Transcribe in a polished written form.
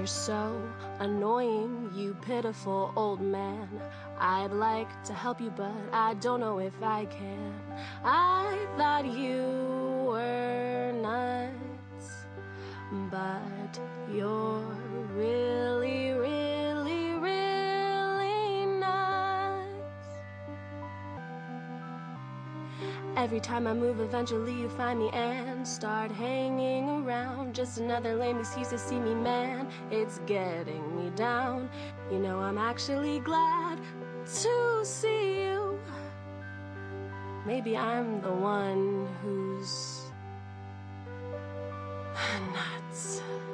You're so annoying, you pitiful old man. I'd like to help you, but I don't know if I can. I thought you were nuts, but you're really, really, really nuts. Every time I move, eventually you find me and start hanging around. Just another lame excuse to see me, man. It's getting me down. You know I'm actually glad to see you. Maybe I'm the one who's nuts.